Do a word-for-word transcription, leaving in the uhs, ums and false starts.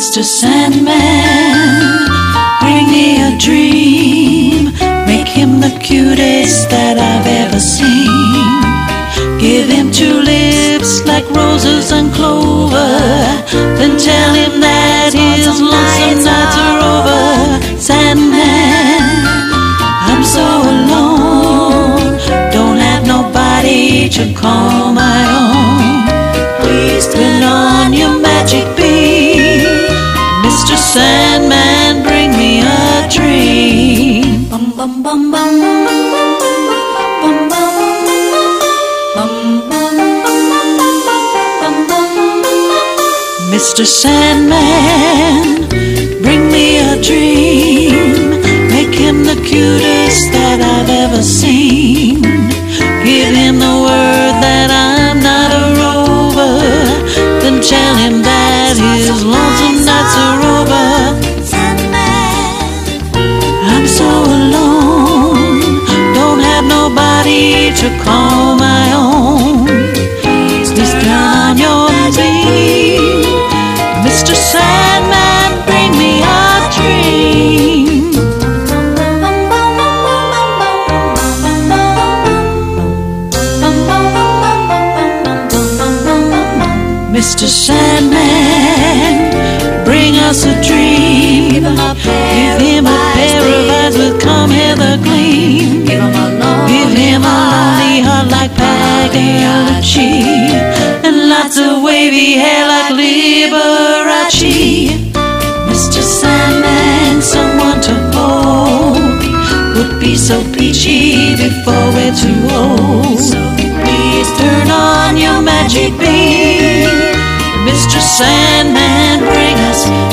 Mister Sandman, bring me a dream. Make him the cutest that I've ever seen. Give him two lips like roses and clover. Then tell him that his lonesome nights are over. Sandman, I'm so alone, don't have nobody to call my own. Please turn on your magic beam. Mister Sandman, bring me a dream. Bum bum bum bum bum bum bum bum bum bum bum. Mister Sandman, bring me a dream. Make him the cutest that I've ever seen. Give him the word that I'm not a rover. Then tell him that his lonesome nights are over. Sandman, I'm so alone, don't have nobody to call my own. Please turn on your beam. Mister Sandman, bring me a dream. Mister Sandman, bring us a dream. Give him a pair of eyes with come hither gleam. Give him a lonely heart like Pagliacci, and lots of wavy hair like Liberace. Mister Sandman, someone to hold, would be so peachy before we're too old. So please turn on your magic beam. Mister Sandman, bring us